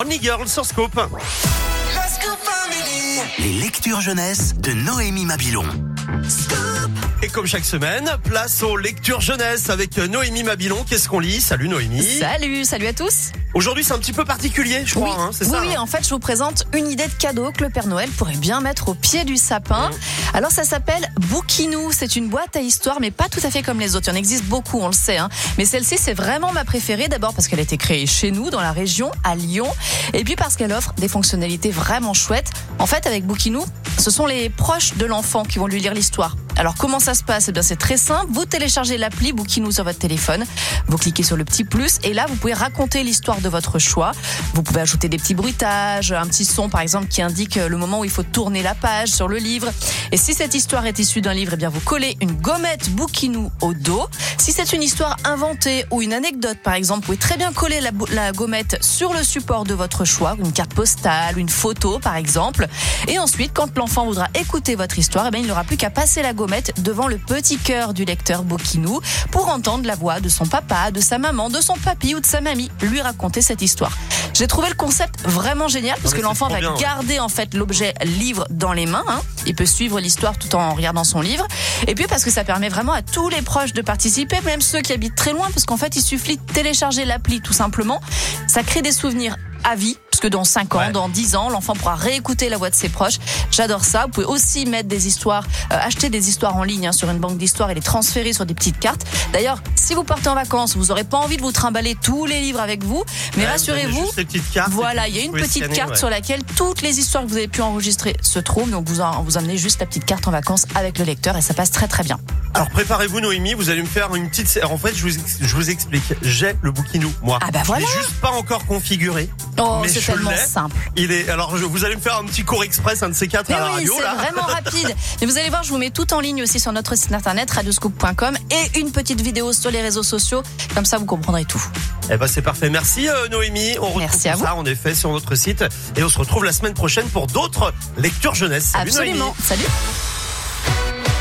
Family Girl sur Scoop. Les lectures jeunesse de Noémie Mabilon. Et comme chaque semaine, place aux lectures jeunesse avec Noémie Mabilon. Qu'est-ce qu'on lit? Salut Noémie. Salut à tous. Aujourd'hui, c'est un petit peu particulier, je crois, c'est ça? Oui, en fait, je vous présente une idée de cadeau que le Père Noël pourrait bien mettre au pied du sapin. Alors, ça s'appelle Bookinou. C'est une boîte à histoire, mais pas tout à fait comme les autres. Il y en existe beaucoup, on le sait. Mais celle-ci, c'est vraiment ma préférée. D'abord parce qu'elle a été créée chez nous, dans la région, à Lyon. Et puis parce qu'elle offre des fonctionnalités vraiment chouettes. En fait, avec Bookinou, ce sont les proches de l'enfant qui vont lui lire l'histoire. Alors, comment ça se passe? Eh bien, c'est très simple. Vous téléchargez l'appli Bookinou sur votre téléphone. Vous cliquez sur le petit plus et là, vous pouvez raconter l'histoire de votre choix. Vous pouvez ajouter des petits bruitages, un petit son, par exemple, qui indique le moment où il faut tourner la page sur le livre. Et si cette histoire est issue d'un livre, eh bien, vous collez une gommette Bookinou au dos. Si c'est une histoire inventée ou une anecdote, par exemple, vous pouvez très bien coller la gommette sur le support de votre choix, une carte postale, une photo, par exemple. Et ensuite, quand l'enfant voudra écouter votre histoire, eh bien, il n'aura plus qu'à passer la gommette devant le petit cœur du lecteur Bookinou pour entendre la voix de son papa, de sa maman, de son papy ou de sa mamie lui raconter cette histoire. J'ai trouvé le concept vraiment génial parce que l'enfant va garder en fait l'objet livre dans les mains. Il peut suivre l'histoire tout en regardant son livre. Et puis parce que ça permet vraiment à tous les proches de participer, même ceux qui habitent très loin, parce qu'en fait il suffit de télécharger l'appli tout simplement. Ça crée des souvenirs à vie, parce que dans 5 ans, dans 10 ans, l'enfant pourra réécouter la voix de ses proches. J'adore ça. Vous pouvez aussi mettre des histoires, acheter des histoires en ligne sur une banque d'histoires et les transférer sur des petites cartes. D'ailleurs, si vous partez en vacances, vous n'aurez pas envie de vous trimballer tous les livres avec vous, mais rassurez-vous, voilà, il y a une petite carte sur laquelle toutes les histoires que vous avez pu enregistrer se trouvent. Donc vous amenez juste la petite carte en vacances avec le lecteur et ça passe très très bien. Alors préparez-vous Noémie, vous allez me faire une petite... En fait, je vous explique. J'ai le Bookinou, moi. Ah bah voilà. Je l'ai juste pas encore configuré. Oh, mais c'est tellement simple. Alors, vous allez me faire un petit cours express, un de ces quatre à la radio. C'est vraiment rapide. Mais vous allez voir, je vous mets tout en ligne aussi sur notre site internet radioscoop.com et une petite vidéo sur les réseaux sociaux. Comme ça, vous comprendrez tout. Eh ben, c'est parfait. Merci Noémie. On retrouve ça en effet sur notre site et on se retrouve la semaine prochaine pour d'autres lectures jeunesse. Salut Absolument. Noémie. Salut.